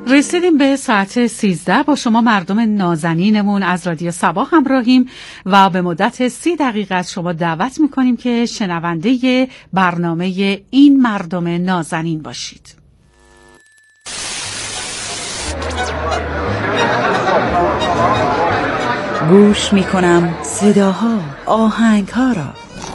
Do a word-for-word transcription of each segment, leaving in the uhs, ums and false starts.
رسیدیم به ساعت سیزده. با شما مردم نازنینمون از رادیو صبا همراهیم و به مدت سی دقیقه از شما دعوت میکنیم که شنونده برنامه این مردم نازنین باشید. گوش میکنم صداها، آهنگها را.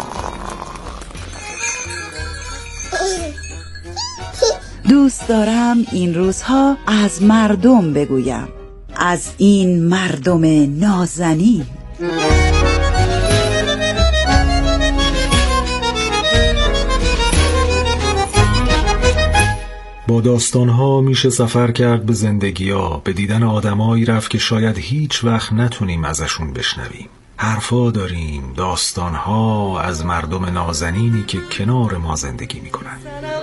دوست دارم این روزها از مردم بگویم، از این مردم نازنین. با داستانها میشه سفر کرد به زندگی‌ها، به دیدن آدمایی رفت که شاید هیچ وقت نتونیم ازشون بشنویم. حرفا داریم، داستانها از مردم نازنینی که کنار ما زندگی میکنن.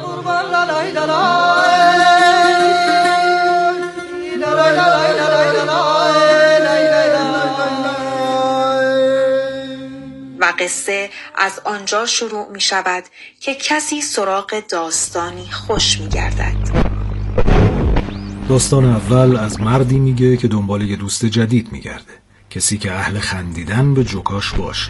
و قصه از آنجا شروع می شود که کسی سراغ داستانی خوش می گردد. داستان اول از مردی میگه که دنبال یه دوست جدید میگرده، کسی که اهل خندیدن به جوکاش باشه.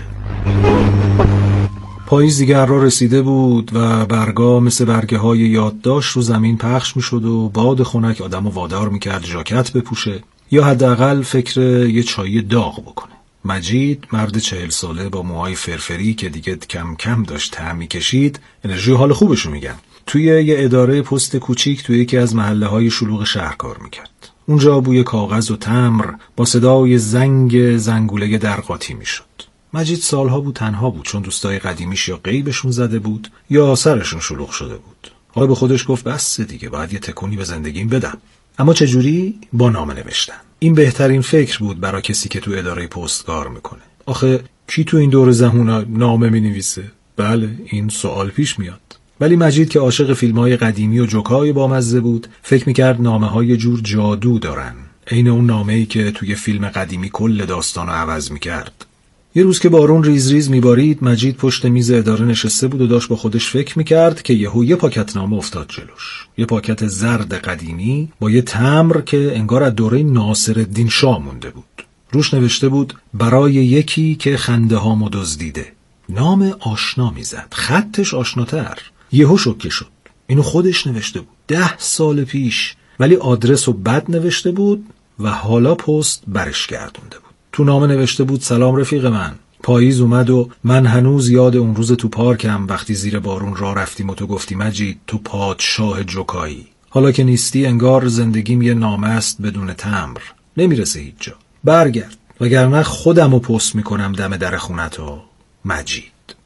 پاییز دیگر را رسیده بود و برگا مثل برگه های یادداشت رو زمین پخش می شد و باد خنک آدم رو وادار می کرد ژاکت بپوشه یا حداقل فکر یه چای داغ بکنه. مجید، مرد چهل ساله با موهای فرفری که دیگه کم کم داشت طعم می‌کشید، انرژی حال خوبشو میگن، توی یه اداره پست کوچیک توی یکی از محله‌های شلوغ شهر کار میکرد. اونجا بوی کاغذ و تمبر با صدای زنگ زنگوله در قاطی میشد. مجید سالها بود تنها بود، چون دوستای قدیمیش یا غیبشون زده بود یا سرشون شلوغ شده بود. حالا به خودش گفت بس دیگه، باید یه تکونی به زندگیم بدم. اما چجوری؟ با نامه نوشتن. این بهترین فکر بود برای کسی که تو اداره پست کار میکنه. آخه کی تو این دور زمونا نامه مینویسه؟ بله، این سوال پیش میاد. ولی مجید که عاشق فیلم‌های قدیمی و جوکای بامزه بود، فکر میکرد نامه‌ها یه جور جادو دارن، عین اون نامه‌ای که توی فیلم قدیمی کل داستانو عوض میکرد. یه روز که بارون ریز ریز میبارید، مجید پشت میز اداره نشسته بود و داشت با خودش فکر میکرد که یهو یه پاکت نامه افتاد جلوش. یه پاکت زرد قدیمی با یه تمبر که انگار از دوره ناصرالدین شاه مونده بود. روش نوشته بود برای یکی که خنده هامو دزدیده. نام آشنا میزد، خطش آشناتر. یهو شوکه شد. اینو خودش نوشته بود ده سال پیش، ولی آدرس رو بد نوشته بود و حالا پست برش گردونده بود. تو نامه نوشته بود سلام رفیق من، پاییز اومد و من هنوز یاد اون روز تو پارکم وقتی زیر بارون راه رفتیم و تو گفتی مجید تو پادشاه جوکایی. حالا که نیستی انگار زندگیم یه نامه است بدون تمبر، نمیرسه هیچ جا. برگرد وگرنه خودمو پست میکنم دم در خونتو. مجید.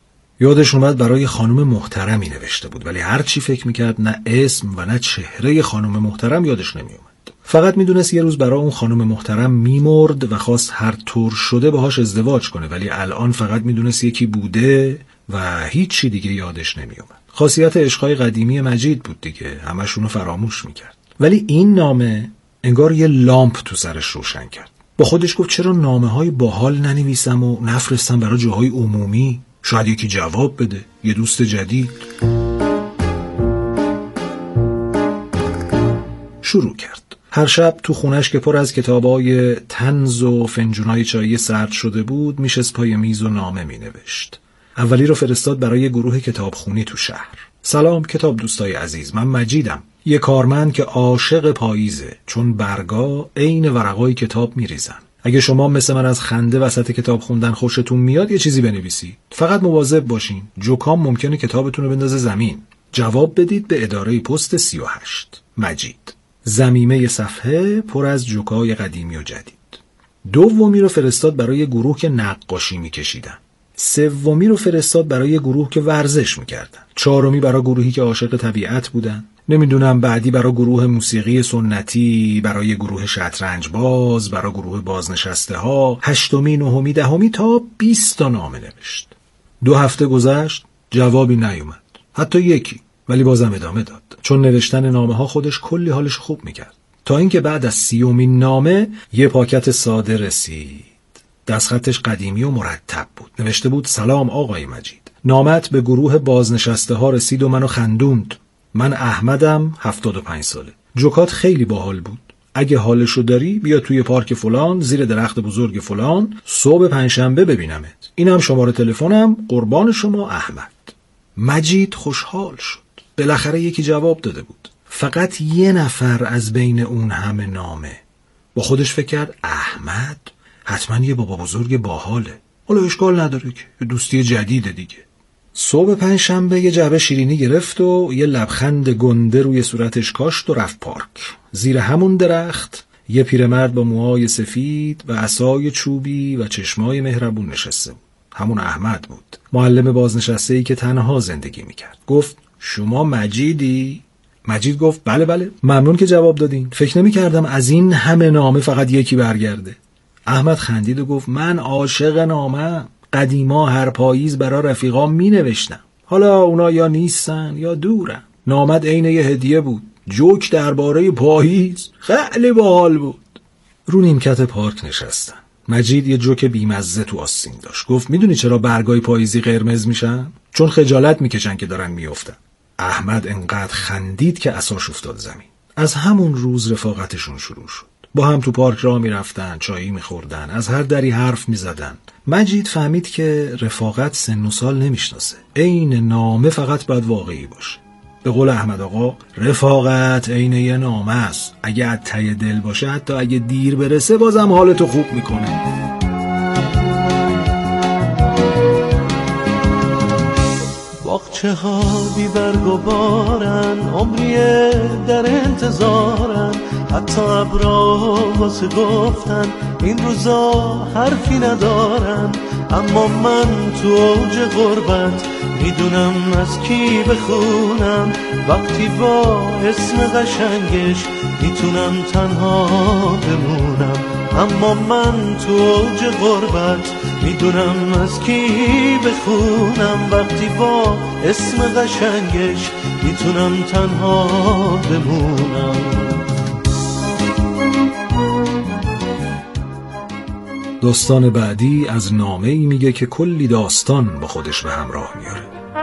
یادش اومد برای خانم محترمی نوشته بود، ولی هر چی فکر میکرد نه اسم و نه چهره خانم محترم یادش نمیومد. فقط میدونست یه روز برای اون خانم محترم میمرد و خواست هر طور شده باهاش ازدواج کنه، ولی الان فقط میدونست یکی بوده و هیچی دیگه یادش نمیومد. خاصیت عشقای قدیمی مجید بود دیگه، همشونو فراموش میکرد. ولی این نامه انگار یه لامپ تو سرش روشن کرد. با خودش گفت چرا نامه‌های باحال ننویسم و نفرستم برای جاهای عمومی؟ شاید یکی جواب بده، یه دوست جدید. شروع کرد. هر شب تو خونش که پر از کتابای طنز و فنجونای چایی سرد شده بود، میشست پای میز و نامه مینوشت. اولی رو فرستاد برای گروه کتابخونی تو شهر. سلام کتاب دوستای عزیز، من مجیدم، یه کارمند که عاشق پاییزه، چون برگا عین ورقای کتاب میریزن. اگه شما مثل من از خنده وسط کتاب خوندن خوشتون میاد یه چیزی بنویسید. فقط مواظب باشین، جوکام ممکنه کتابتون رو بندازه زمین. جواب بدید به اداره پست سی و هشت. مجید. زمینه صفحه پر از جوکای قدیمی و جدید. دومی رو فرستاد برای گروه که نقاشی میکشیدن. سومی رو فرستاد برای گروه که ورزش میکردن. چهارمی برای گروهی که عاشق طبیعت بودن. نمیدونم بعدی برای گروه موسیقی سنتی، برای گروه شطرنج باز، برای گروه بازنشسته ها. هشتمی، نهمی، دهمی تا بیست تا نامه نوشت. دو هفته گذشت، جوابی نیومد. حتی یکی. ولی بازم ادامه داد، چون نوشتن نامه ها خودش کلی حالش خوب میکرد. تا اینکه بعد از سیومین نامه یه پاکت ساده رسید. دستخطش قدیمی و مرتب بود. نوشته بود سلام آقای مجید، نامت به گروه بازنشسته ها رسید و منو خندوند. من احمدم، هفتاد و پنج ساله. جوکات خیلی باحال بود. اگه حالشو داری بیا توی پارک فلان زیر درخت بزرگ فلان صبح پنجشنبه ببینمت. اینم شماره تلفنم، قربان شما احمد. مجید خوشحال شد. بالاخره یکی جواب داده بود. فقط یه نفر از بین اون همه نامه. با خودش فکر کرد احمد حتما یه بابا بزرگ باحاله. حالا اشکال نداره که دوستی جدیده دیگه. صبح پنجشنبه یه جعبه شیرینی گرفت و یه لبخند گنده روی صورتش کاشت و رفت پارک. زیر همون درخت یه پیرمرد با موهای سفید و عصای چوبی و چشمای مهربون نشسته بود. همون احمد بود، معلم بازنشسته‌ای که تنها زندگی میکرد. گفت شما مجیدی؟ مجید گفت بله بله، ممنون که جواب دادین. فکر نمی‌کردم از این همه نامه فقط یکی برگرده. احمد خندید و گفت من عاشق نامه‌ام. قدیما هر پاییز برا رفیقا می نوشتم. حالا اونا یا نیستن یا دورن. نامد عین یه هدیه بود. جوک درباره پاییز خیلی باحال بود. رو نیمکت پارک نشستن. مجید یه جوک بیمزه تو آستین داشت. گفت میدونی چرا برگای پاییزی قرمز میشن؟ چون خجالت میکشن که دارن میافتن. احمد انقدر خندید که عصاش افتاد زمین. از همون روز رفاقتشون شروع شد. با هم تو پارک راه میرفتن، چایی میخوردن، از هر دری حرف میزدن. مجید فهمید که رفاقت سن و سال نمیشناسه. عین نامه فقط باید واقعی باشه. به قول احمد آقا رفاقت عین یه نامه است. اگه از ته دل باشه حتی اگه دیر برسه بازم حالتو خوب میکنه. باغچه ها بی برگ و بارن، عمریه در انتظارن، حتی ابرا واسه گفتن این روزا حرفی ندارن. اما من تو اوج غربت میدونم از کی بخونم، وقتی با اسم قشنگش میتونم تنها بمونم. اما من تو اوج غربت میدونم از کی بخونم، وقتی با اسم قشنگش میتونم تنها بمونم. داستان بعدی از نامه‌ای میگه که کلی داستان با خودش به همراه میاره.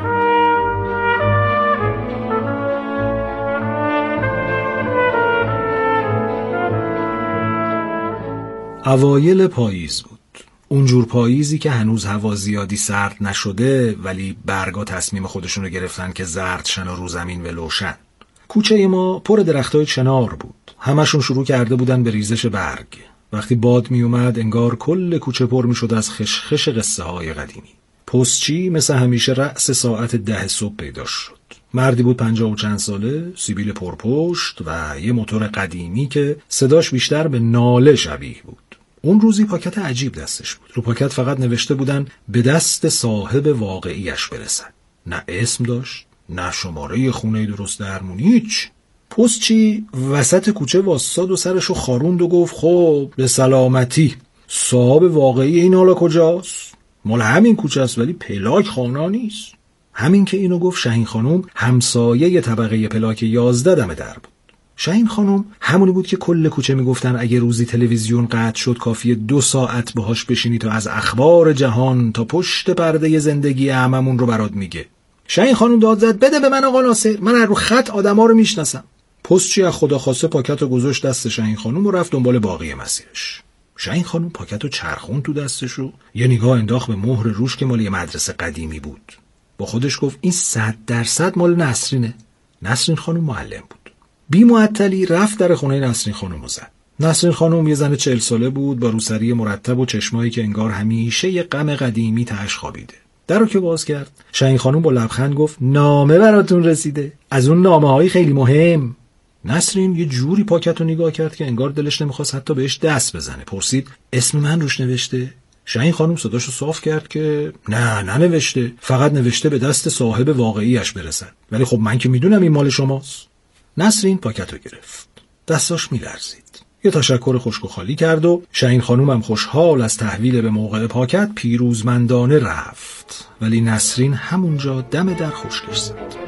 اوایل پاییز بود. اونجور پاییزی که هنوز هوا زیادی سرد نشده ولی برگا تصمیم خودشون رو گرفتن که زرد شن و رو زمین ولوشن. کوچه ما پر درختای چنار بود. همشون شروع کرده بودن به ریزش برگ. وقتی باد می اومد انگار کل کوچه پر می شد از خشخش قصه های قدیمی. پستچی مثل همیشه رأس ساعت ده صبح پیدا شد. مردی بود پنجاه و چند ساله، سیبیل پرپشت و یه موتور قدیمی که صداش بیشتر به ناله شبیه بود. اون روزی پاکت عجیب دستش بود. رو پاکت فقط نوشته بودن به دست صاحب واقعیش برسن. نه اسم داشت، نه شماره خونه درست درمونی، هیچ. پستچی وسط کوچه واساد و سرشو خاروند و گفت خب به سلامتی. صاحب واقعی این حالا کجاست؟ مال همین کوچه است ولی پلاک خانه نیست. همین که اینو گفت شهین خانم همسایه طبقه پلاک یازده دم در بود. شهین خانم همونی بود که کل کوچه میگفتن اگه روزی تلویزیون قطع شد کافیه دو ساعت باهاش بشینی تا از اخبار جهان تا پشت پرده زندگی عممون رو برات میگه. شهین خانم داد زد بده به من آقا ناصر، من از رو خط آدما رو میشناسم. پستچی از خدا خواسته پاکت رو گذاشت دست شهین خانم و رفت دنبال باقی مسیرش. شهین خانم پاکت رو چرخون تو دستش رو یه نگاه انداخت به مهر روش که مال یه مدرسه قدیمی بود. با خودش گفت این صد درصد مال نسرینه. نسرین خانم معلم بود. بی معطلی رفت در خونه نسرین خانم رو زد. نسرین خانم یه زن چهل ساله بود با روسری مرتب و چشمایی که انگار همیشه یه غم قدیمی تهش خوابیده. در رو که باز کرد شهین خانم با لبخند گفت نامه براتون رسیده، از اون نامه‌های خیلی مهم. نسرین یه جوری پاکت رو نگاه کرد که انگار دلش نمیخواست حتی بهش دست بزنه. پرسید اسم من روش نوشته؟ شهین خانم صداشو صاف کرد که نه ننوشته، فقط نوشته به دست صاحب واقعیش برسد. ولی خب من که میدونم این مال شماست. نسرین پاکت رو گرفت. دستاش میلرزید. یه تشکر خشک و خالی کرد و شهین خانم هم خوشحال از تحویل به موقع پاکت پیروزمندانه رفت. ولی نسرین همونجا دم در خشکش زد.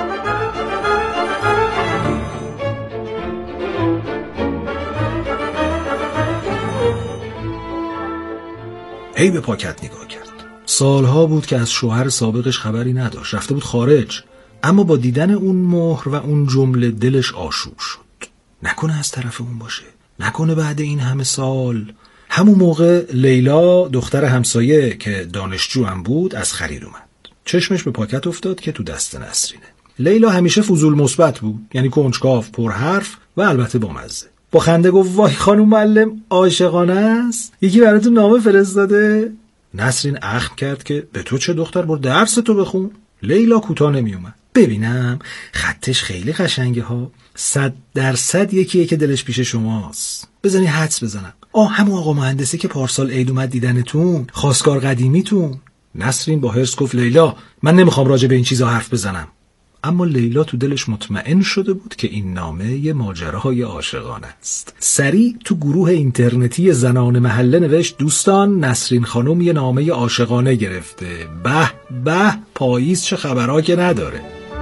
هی به پاکت نگاه کرد. سالها بود که از شوهر سابقش خبری نداشت. رفته بود خارج. اما با دیدن اون مهر و اون جمله دلش آشوب شد. نکنه از طرف اون باشه، نکنه بعد این همه سال. همون موقع لیلا دختر همسایه که دانشجو هم بود از خرید اومد. چشمش به پاکت افتاد که تو دست نسرینه. لیلا همیشه فضول مثبت بود، یعنی کنجکاو، پرحرف و البته بامزه. با خنده گفت وای خانم معلم عاشقانه است، یکی براتون نامه فرستاده. نسرین اخم کرد که به تو چه دختر، برو درس تو بخون. لیلا کوتاه نمی اومد. ببینم خطش خیلی قشنگه ها، صد درصد یکیه که دلش پیش شماست. بزنی حدس بزنم. آه همون آقا مهندسی که پارسال عید اومد دیدنتون، خواستگار قدیمیتون. نسرین با حرص گفت لیلا من نمیخوام راجع به این چیزا حرف بزنم. اما لیلا تو دلش مطمئن شده بود که این نامه یه ماجراهای عاشقانه است. سریع تو گروه اینترنتی زنان محله نوشت دوستان نسرین خانم یه نامه عاشقانه گرفته. به به پاییز چه خبرها که نداره.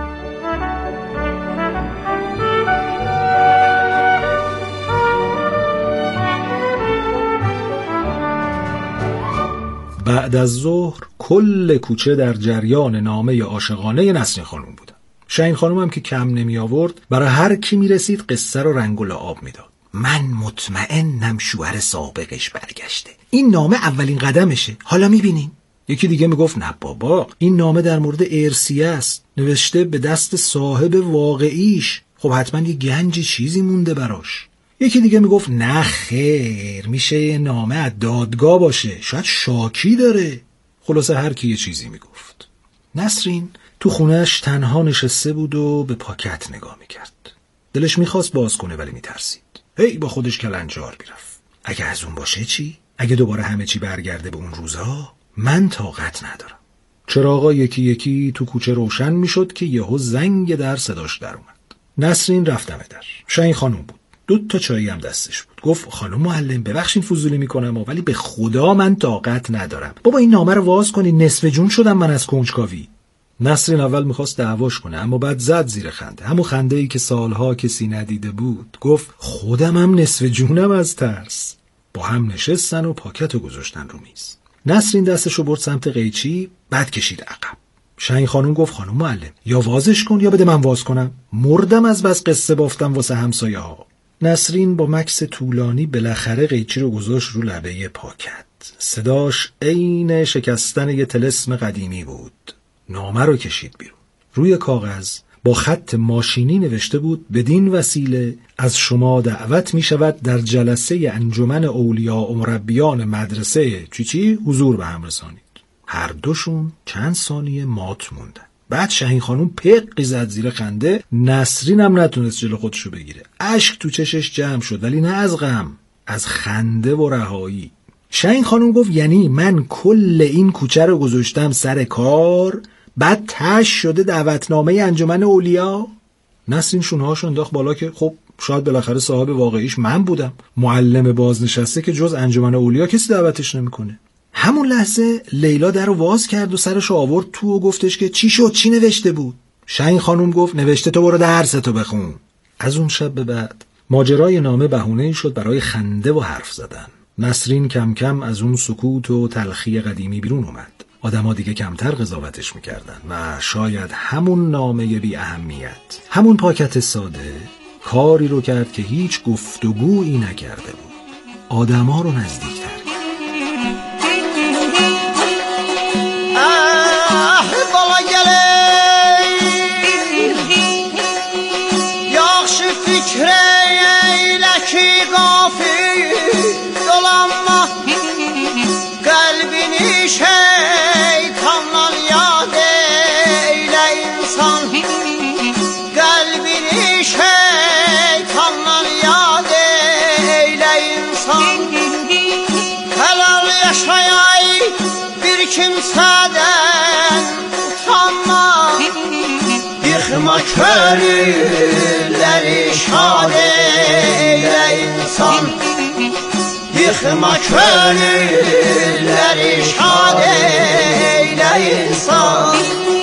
بعد از ظهر کل کوچه در جریان نامه عاشقانه نسرین خانم بود. شاهین خانم هم که کم نمی آورد برای هر کی می رسید قصه رو رنگ و لعاب می داد. من مطمئنم شوهر سابقش برگشته، این نامه اولین قدمشه، حالا می بینیم. یکی دیگه می گفت نه بابا این نامه در مورد ارثیه است، نوشته به دست صاحب واقعیش، خب حتما یه گنج چیزی مونده براش. یکی دیگه می گفت نه خیر میشه نامه از دادگاه باشه، شاید شاکی داره. خلاصه هر کی یه چیزی می گفت. نسرین تو خونهش تنها نشسته بود و به پاکت نگاه میکرد. دلش میخواست باز کنه ولی میترسید. هی با خودش کلنجار میرفت. اگه از اون باشه چی؟ اگه دوباره همه چی برگرده به اون روزها؟ من طاقت ندارم. چراغا یکی یکی تو کوچه روشن میشد که یهو زنگ در صداش در اومد. نسرین رفتم در. شاهین خانم بود. دو تا چایی هم دستش بود. گفت خانم معلم ببخشید فضولی میکنم ولی به خدا من طاقت ندارم. بابا این نامه رو واز کنی، نصف جون شدم من از کنجکاوی. نسرین اول میخواست دعواش کنه اما بعد زد زیر خنده، همون خنده ای که سالها کسی ندیده بود. گفت خودم هم نصف جونم از ترس. با هم نشستن و پاکت رو گذاشتن رو میز. نسرین دستشو برد سمت قیچی، بعد کشید عقب. شاهین خانم گفت خانم معلم یا وازش کن یا بده من واز کنم، مردم از بس قصه بافتم واسه همسایه ها. نسرین با مکث طولانی بالاخره قیچی رو گذاشت رو لبه پاکت. صداش عین شکستن یه طلسم قدیمی بود. نامه رو کشید بیرون. روی کاغذ با خط ماشینی نوشته بود بدین وسیله از شما دعوت می شود در جلسه انجمن اولیاء و مربیان مدرسه چی چی حضور به هم رسانید. هر دوشون چند ثانیه مات موندن. بعد شاهین خانم پقی زد زیر خنده. نسرین هم نتونست جلو خودشو بگیره. اشک تو چشش جمع شد ولی نه از غم، از خنده و رهایی. شاهین خانم گفت یعنی من کل این کوچه رو گذاشتم سر کار، بعد تش شده دعوتنامه انجمن اولیا؟ نسرین شونهاشو انداخت بالا که خب شاید بالاخره صاحب واقعیش من بودم. معلم بازنشسته که جز انجمن اولیا کسی دعوتش نمیکنه. همون لحظه لیلا درو واز کرد و سرشو آورد تو و گفتش که چی شد، چی نوشته بود؟ شاهین خانم گفت نوشته تو برو درستو بخون. از اون شب به بعد ماجرای نامه بهونه‌ای شد برای خنده و حرف زدن. نسرین کم کم از اون سکوت و تلخی قدیمی بیرون اومد. آدما دیگه کمتر قضاوتش میکردن و شاید همون نامه بی اهمیت، همون پاکت ساده کاری رو کرد که هیچ گفتگویی نکرده بود. آدما رو نزدیکتر. kimseden utanma, yıkma köylüleri şad eyle insan, yıkma köylüleri şad eyle insan.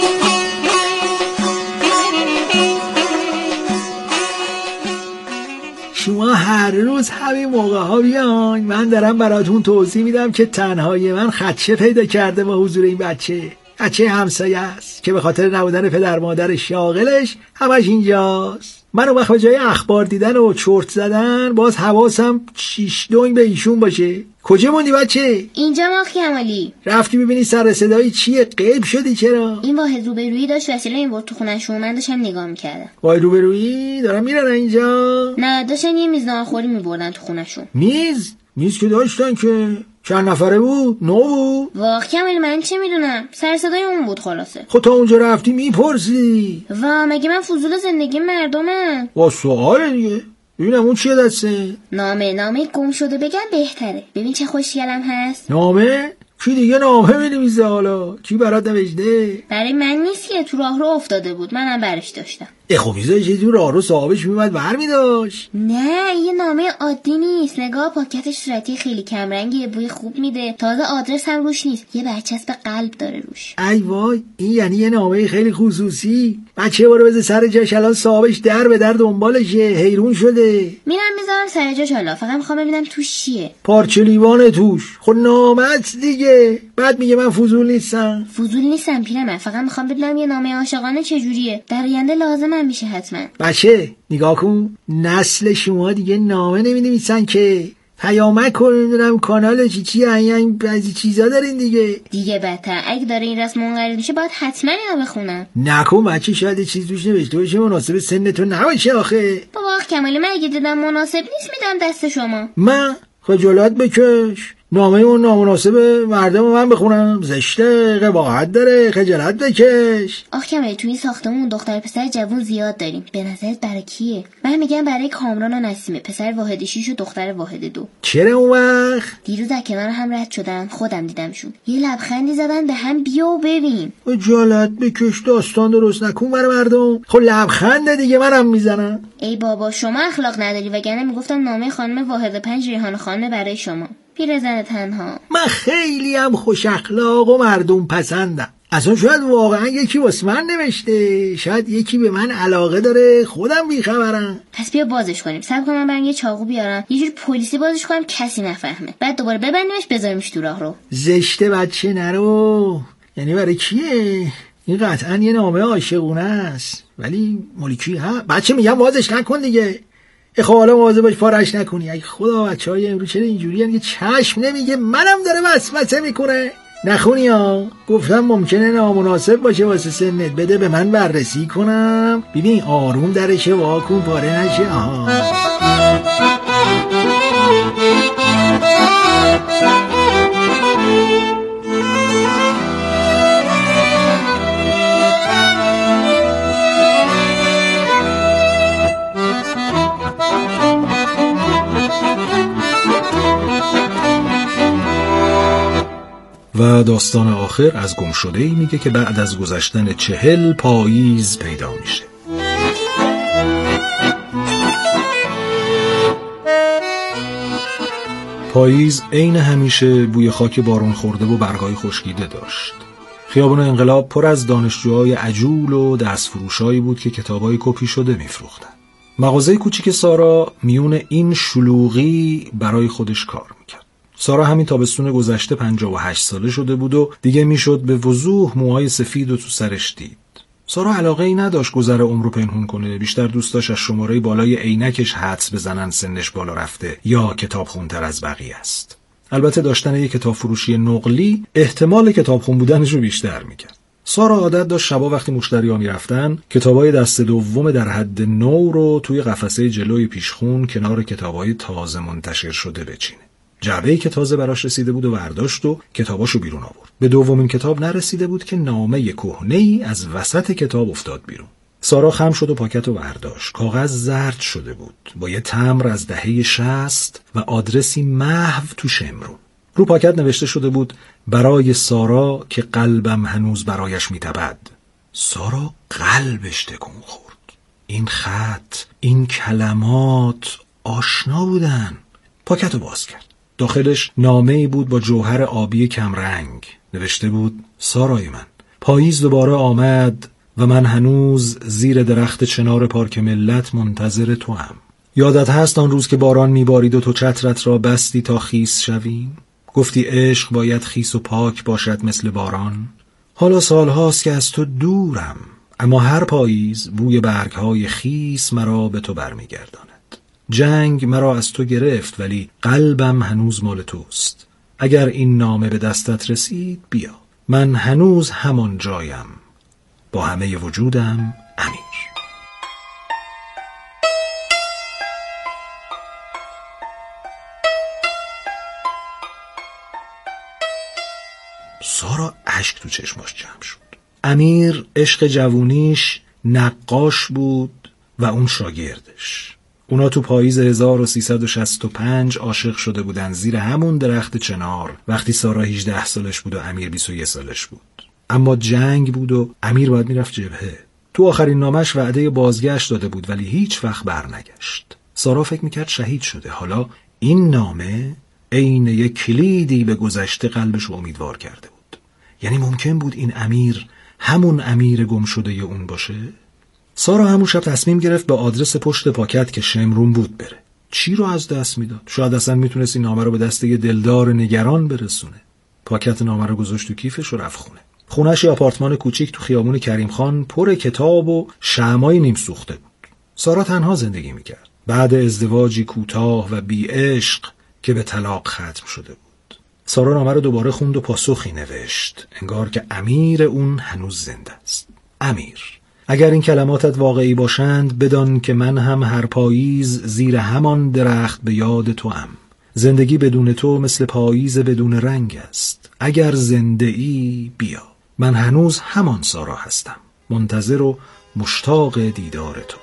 شما هر روز همین موقع ها بیاین، من دارم براتون توضیح میدم که تنهایی من خدشه پیدا کرده با حضور این بچه. بچه همسایه است که به خاطر نبودن پدر مادر شاغلش همش اینجاست. من اون وقت به جای اخبار دیدن و چرت زدن باز حواسم شیش دنگ به ایشون باشه. کجا موندی بچه؟ اینجا آقا کمالی. رفتی ببینی سر صدایی چیه؟ غیب شدی چرا؟ این واحد روبرویی داشت وسیله این ورد تو خونه‌شون، من داشتم نگاه می‌کردم. واحد روبرویی دارن میرن اینجا؟ نه داشتن یه میز ناهارخوری می‌بردن تو خونه‌شون. میز؟ میز که داشتن که چند نفره بود؟ نو بود؟ واقعا کمالی من چه میدونم، سر صدای اون بود خلاصه. خب تا اونجا رفتی میپرسی؟ وا مگه من فضول زندگی مردمم؟ وا سوال دیگه. ببینم اون چیه دسته؟ نامه نامه گم شده بگم بهتره. ببین چه خوشگلم هست. نامه؟ کی دیگه نامه بنویسه حالا؟ کی برات نوشته؟ برای من نیست که تو راه رو افتاده بود، منم برش داشتم. اه خب میذاری چه تو راه رو صاحبش میومد برمیداشت؟ نه یه نامه عادی نیست. نگاه پاکت صورتی خیلی کمرنگی، بوی خوب میده، تازه آدرس هم روش نیست، یه برچسب قلب داره روش. ای وای این یعنی یه نامه خیلی خصوصی. بچه برو بذار سر جاش، الان صاحبش در به در دنبالشه، حیرون شده. میرم میذارم سر جاش، حالا فقط میخوام ببینم توش چیه. پارچه لیوان توش. خب نامت دیگه. بعد میگه من فضول نیستم. فضول نیستم پیرمرد، فقط میخوام ببینم یه نامه عاشقانه چجوریه، در آینده لازمم میشه حتما. بچه نگاه کن، نسل شما دیگه نامه نمی‌نویسن که پیامک کن، نمیدونم کانال چی چی این بعضی چیزا دارین دیگه. دیگه بدتر اگه داره این رسم منقرض میشه باید حتما اینو بخونم. نکن بچه، شاید چیز توش نوشته باشه مناسب سن تو نباشه آخه. بابا آخ کمالی من اگه دیدم مناسب نیست میدم دست شما. من خجالت بکش، نامه اون نامناسب مردم من بخونم؟ زشته، قباحت داره، خجالت بکش. آخ کمالی تو این ساختمون دختر پسر جوون زیاد داریم، به نظرت برای کیه؟ من میگم برای کامران و نسیمه، پسر واحد شیش و دختر واحد دو. چرا اون وقت؟ دیروز از کنار هم رد شدن، خودم دیدمشون، یه لبخندی زدن به هم، بیا و ببین. خجالت بکش، داستان درست نکن برای مردم. خب لبخنده دیگه، منم میزنم. ای بابا شما اخلاق نداری، وگرنه میگفتم نامه خانم واحد پنج ریحان خانم برای شما، پیرزن تنها. من خیلی هم خوش اخلاق و مردم پسندم. اصلا شاید واقعا یکی واسه من نوشته، شاید یکی به من علاقه داره، خودم بیخبرم. پس بیا بازش کنیم. صبر کن من برم یه چاقو بیارم، یه جور پلیسی بازش کنم کسی نفهمه، بعد دوباره ببندیمش بذاریمش تو راه رو. زشته بچه نرو. یعنی برای کیه؟ این قطعا یه نامه عاشقونه است، ولی مالیکی ها بچه میگم بازش نکن دیگه. ای خب حالا مواظب باش پارش نکنی. ای خدا بچهای امروز چرا اینجوری ان که چشم نمیگه منم داره وسوسه میکنه. نخونی ها، گفتم ممکنه نامناسب باشه واسه سنت، بده به من بررسی کنم ببین آروم درشه واکن پاره نشه. آها و داستان آخر از گمشده‌ای میگه که بعد از گذشتن چهل پاییز پیدا میشه. پاییز عین همیشه بوی خاک بارون خورده و برگای خشکیده داشت. خیابان انقلاب پر از دانشجوهای عجول و دستفروشایی بود که کتابای کپی شده میفروختن. مغازه کوچیک سارا میون این شلوغی برای خودش کار میکرد. سارا همین تابستون گذشته پنجاه و هشت ساله شده بود و دیگه میشد به وضوح موهای سفید و تو سرش دید. سارا علاقه ای نداشت گذر عمر رو پنهون کنه، بیشتر دوست داشت از شماره بالای عینکش حدس بزنن سنش بالا رفته یا کتاب خونتر از بقیه است. البته داشتن یک کتاب فروشی نقلی احتمال کتاب خون بودنش رو بیشتر میکرد. سارا عادت داشت شبا وقتی مشتری‌ها میرفتن کتابای دست دوم در حد نو رو توی قفسه جلوی پیشخون کنار کتابای تازه منتشر شده بچینه. جعبه‌ای که تازه براش رسیده بود و برداشت و کتاباشو بیرون آورد. به دومین کتاب نرسیده بود که نامه کهنه‌ای از وسط کتاب افتاد بیرون. سارا خم شد و پاکت رو برداشت. کاغذ زرد شده بود با یه تمبر از دهه شصت و آدرسی محو تو شمرون. رو پاکت نوشته شده بود برای سارا که قلبم هنوز برایش میتپد. سارا قلبش تکون خورد. این خط، این کلمات آشنا بودن. پاکت رو باز کرد. داخلش نامه‌ای بود با جوهر آبی کمرنگ. نوشته بود سارای من، پاییز دوباره آمد و من هنوز زیر درخت چنار پارک ملت منتظر تو هم. یادت هست آن روز که باران میبارید و تو چترت را بستی تا خیس شویم؟ گفتی عشق باید خیس و پاک باشد مثل باران. حالا سالهاست که از تو دورم، اما هر پاییز بوی برگهای خیس مرا به تو برمیگرداند. جنگ مرا از تو گرفت ولی قلبم هنوز مال توست. اگر این نامه به دستت رسید بیا، من هنوز همان جایم، با همه وجودم امیر. سارا اشک تو چشماش جمع شد. امیر عشق جوونیش نقاش بود و اون شاگردش. اونا تو پاییز هزار و سیصد و شصت و پنج عاشق شده بودن زیر همون درخت چنار وقتی سارا هجده سالش بود و امیر بیست و یک سالش بود. اما جنگ بود و امیر باید میرفت جبهه. تو آخرین نامش وعده بازگشت داده بود ولی هیچ وقت برنگشت. سارا فکر میکرد شهید شده. حالا این نامه عین یک کلیدی به گذشته قلبش رو امیدوار کرده بود. یعنی ممکن بود این امیر همون امیر گم شده ی اون باشه؟ سارا همون شب تصمیم گرفت به آدرس پشت پاکت که شمرون بود بره. چی رو از دست میداد؟ شاید اصلا میتونست این نامه رو به دست یه دلدار نگران برسونه. پاکت نامه رو گذاشت تو کیفش و رفت خونه. خونش یه آپارتمان کوچیک تو خیابون کریم خان پر کتاب و شمعای نیم سوخته بود. سارا تنها زندگی میکرد. بعد ازدواجی کوتاه و بی عشق که به طلاق ختم شده بود. سارا نامه رو دوباره خوند و پاسخی نوشت، انگار که امیر اون هنوز زنده است. امیر، اگر این کلماتت واقعی باشند بدان که من هم هر پاییز زیر همان درخت به یاد تو ام. زندگی بدون تو مثل پاییز بدون رنگ است. اگر زنده ای بیا، من هنوز همان سارا هستم، منتظر و مشتاق دیدار تو.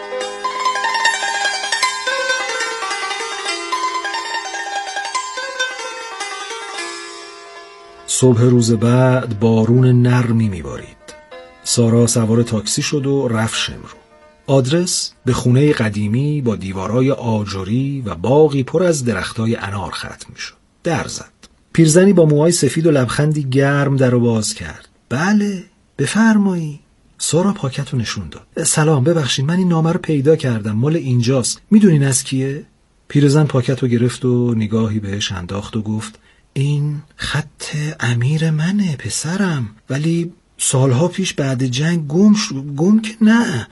صبح روز بعد بارون نرمی میبارید. سارا سوار تاکسی شد و رفت شمرون. آدرس به خونه قدیمی با دیوارای آجری و باغی پر از درختای انار ختم میشد. در زد. پیرزنی با موهای سفید و لبخندی گرم در رو باز کرد. بله، بفرمایی. سارا پاکت رو نشون داد. سلام، ببخشید من این نامه رو پیدا کردم، مال اینجاست. میدونین از کیه؟ پیرزن پاکت رو گرفت و نگاهی بهش انداخت و گفت این خط امیر منه پسرم، ولی سالها پیش بعد جنگ گم شد. گم که نه،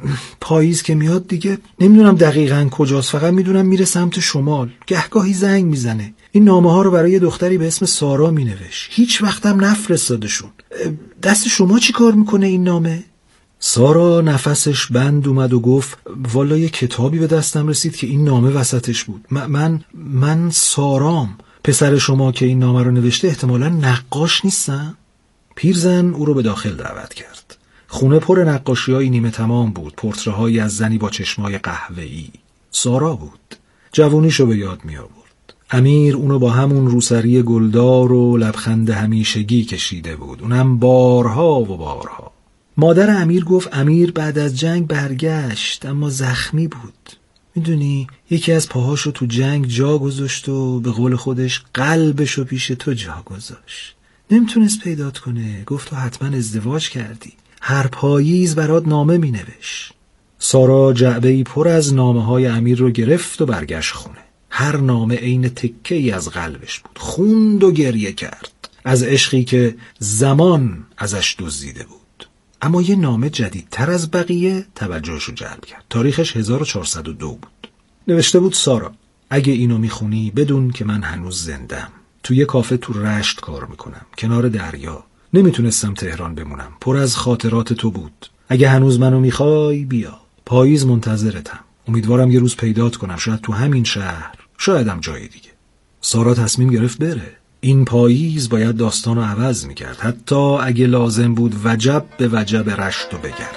پاییز که میاد دیگه نمیدونم دقیقاً کجاست، فقط میدونم میره سمت شمال، گهگاهی زنگ میزنه. این نامه ها رو برای یه دختری به اسم سارا مینوشت، هیچ وقتم نفرستادشون. دست شما چی کار میکنه این نامه؟ سارا نفسش بند اومد و گفت والا یه کتابی به دستم رسید که این نامه وسطش بود. من من, من سارام. پسر شما که این نامه رو نوشته احتمالاً نقاش نیستن؟ پیرزن او رو به داخل دعوت کرد. خونه پر نقاشی‌های نیمه تمام بود، پورتره‌هایی از زنی با چشمای قهوه‌ای. سارا بود. جوونیشو به یاد می آورد. امیر اونو با همون روسری گلدار و لبخند همیشگی کشیده بود، اونم بارها و بارها. مادر امیر گفت امیر بعد از جنگ برگشت اما زخمی بود. میدونی یکی از پاهاشو تو جنگ جا گذاشت و به قول خودش قلبشو پیش تو جا گذاشت. نمیتونست پیدات کنه. گفت تو حتما ازدواج کردی. هر پاییز برات نامه مینوشت. سارا جعبه‌ای پر از نامه‌های امیر رو گرفت و برگشت خونه. هر نامه عین تکه‌ای از قلبش بود. خوند و گریه کرد از عشقی که زمان ازش دزدیده بود. اما یه نامه جدیدتر از بقیه توجهشو جلب کرد. تاریخش هزار و چهارصد و دو بود. نوشته بود سارا، اگه اینو میخونی بدون که من هنوز زندم. توی یه کافه تو رشت کار میکنم، کنار دریا. نمیتونستم تهران بمونم. پر از خاطرات تو بود. اگه هنوز منو میخوای بیا. پاییز منتظرتم. امیدوارم یه روز پیدات کنم، شاید تو همین شهر، شایدم جای دیگه. سارا تصمیم گرفت بره. این پاییز باید داستانو عوض میکرد، حتی اگه لازم بود وجب به وجب رشت و بگرد.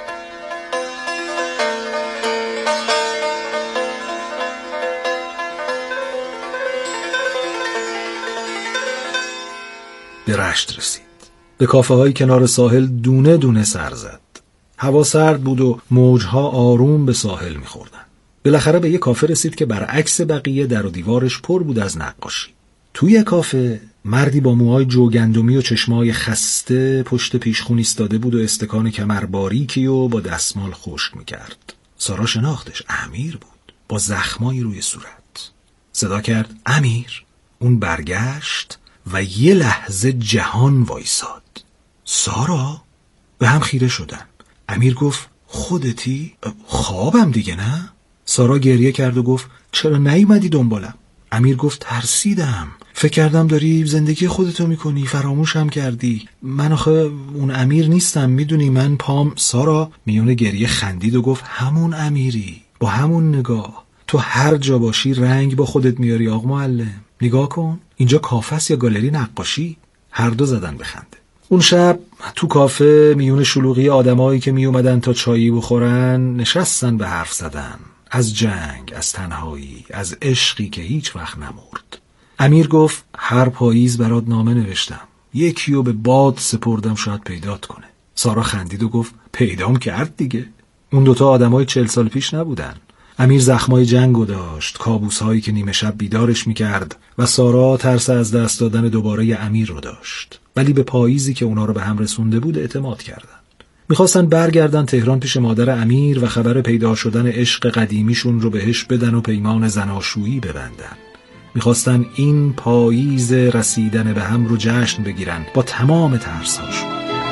به رشت رسید. به کافه های کنار ساحل دونه دونه سر زد. هوا سرد بود و موجها آروم به ساحل میخوردن. بالاخره به یه کافه رسید که برعکس بقیه در و دیوارش پر بود از نقاشی. توی کافه مردی با موهای جوگندمی و چشمای خسته پشت پیشخون ایستاده بود و استکان کمر باریکی و با دستمال خشک میکرد. سارا شناختش. امیر بود، با زخمایی روی صورت. صدا کرد امیر. اون برگشت و یه لحظه جهان وایساد. سارا؟ به هم خیره شدن. امیر گفت خودتی؟ خوابم دیگه نه؟ سارا گریه کرد و گفت چرا نیومدی دنبالم؟ امیر گفت ترسیدم، فکر کردم داری زندگی خودتو میکنی، فراموشم کردی. من آخه اون امیر نیستم، میدونی من پام. سارا میونه گریه خندید و گفت همون امیری، با همون نگاه. تو هر جا باشی رنگ با خودت میاری آقا معلم. نگاه کن، اینجا کافه است یا گالری نقاشی؟ هر دو زدن بخنده. اون شب تو کافه میون شلوغی آدمایی که میومدن تا چایی بخورن نشستن به حرف زدن. از جنگ، از تنهایی، از عشقی که هیچ وقت نمرد. امیر گفت هر پاییز برات نامه نوشتم، یکیو به باد سپردم شاید پیدات کنه. سارا خندید و گفت پیدام کرد دیگه. اون دوتا آدمای چل سال پیش نبودن. امیر زخمای جنگو داشت، کابوسهایی که نیمه شب بیدارش میکرد و سارا ترس از دست دادن دوباره امیر رو داشت. ولی به پاییزی که اونا رو به هم رسونده بود اعتماد کردن. میخواستن برگردن تهران پیش مادر امیر و خبر پیدا شدن عشق قدیمیشون رو بهش بدن و پیمان زناشویی ببندن. میخواستن این پاییز رسیدن به هم رو جشن بگیرن با تمام ترساشون.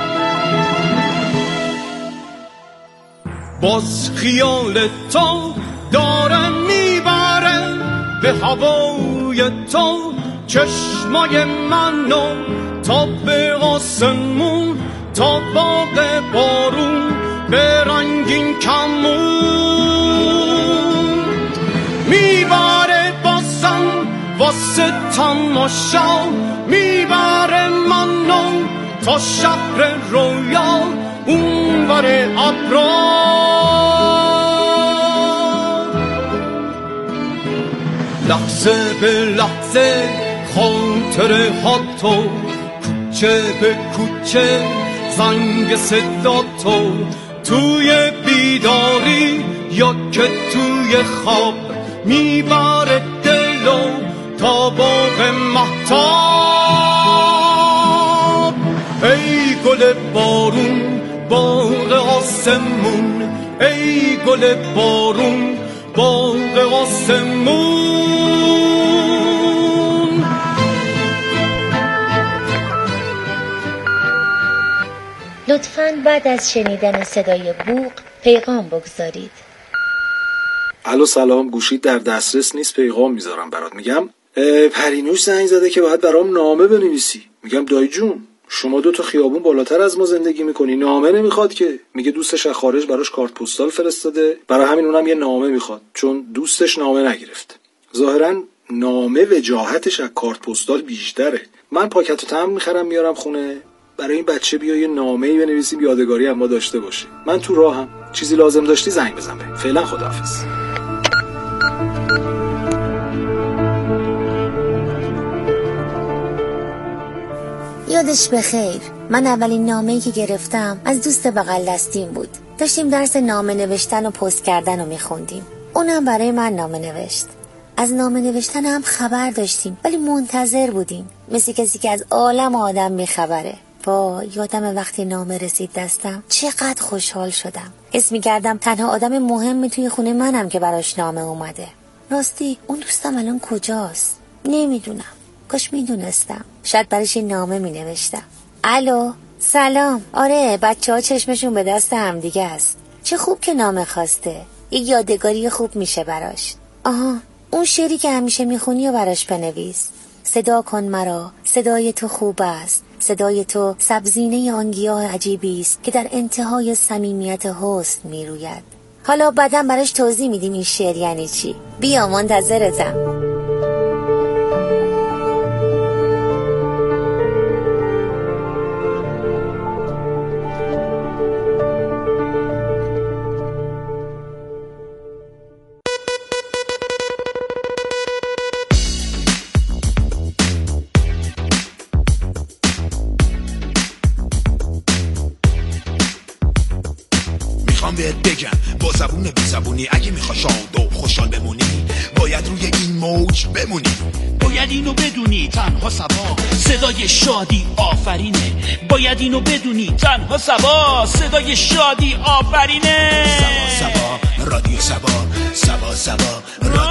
باز خیال تو داره میبره به هوای تو چشمای منو تا به آسمون، تا باغ بارون به رنگین کمون میبره بازم واسه تماشا، میبره منو تا شهر رویا اونور ابرا. لحظه به لحظه خاطره ها تو، کوچه به کوچه زنگ صدا تو، توی بیداری یا که توی خواب میبره دلو تا باغ مهتاب. ای گل بارون باغ آسمون، ای گل بارون باغ آسمون. لطفاً بعد از شنیدن صدای بوق پیغام بگذارید. الو سلام، گوشید در دسترس نیست، پیغام میذارم برات. میگم پرینوش زنگ زده که باید برام نامه بنویسی. میگم دایی جون شما دو تا خیابون بالاتر از ما زندگی میکنی، نامه نمیخواد که. میگه دوستش از خارج براش کارت پستال فرستاده، برای همین اونم یه نامه میخواد چون دوستش نامه نگرفت. ظاهرا نامه وجاهتش از کارت پستال بیشتره. من پاکت و تمام میخرم میارم خونه، برای این بچه بیا یه نامه‌ای بنویسیم یادگاری اما داشته باشه. من تو راهم، چیزی لازم داشتی زنگ بزن به. فعلا خداحافظ. یادش بخیر. من اولین نامه‌ای که گرفتم از دوست بغل دستیم بود. داشتیم درس نامه نوشتن و پست کردن رو میخوندیم. اونم برای من نامه نوشت. از نامه نوشتن هم خبر داشتیم ولی منتظر بودیم، مثل کسی که از عالم آدم میخبره. با یادم وقتی نامه رسید دستم چقدر خوشحال شدم. حس می‌کردم تنها آدم مهمی توی خونه منم که براش نامه اومده. راستی اون دوستم الان کجاست؟ نمیدونم. کاش میدونستم. شاید براش این نامه مینوشتم. الو سلام. آره بچه‌ها چشمشون به دست هم دیگه است. چه خوب که نامه خواسته. یه یادگاری خوب میشه براش. آها اون شعری که همیشه میخونی و براش بنویس. صدا کن مرا، صدای تو خوب است، صدای تو سبزینه آن گیاه عجیبی است که در انتهای صمیمیت حسن میروید. حالا بعداً براش توضیح میدیم این شعر یعنی چی. بیا منتظرتم. بهت بگم با زبون بی زبونی، اگه میخوای شاد و خوشحال بمونی باید روی این موج بمونی. باید اینو بدونی تنها سبا صدای شادی آفرینه. باید اینو بدونی تنها سبا صدای شادی آفرینه. سبا سبا رادیو سبا، سبا سبا رادیو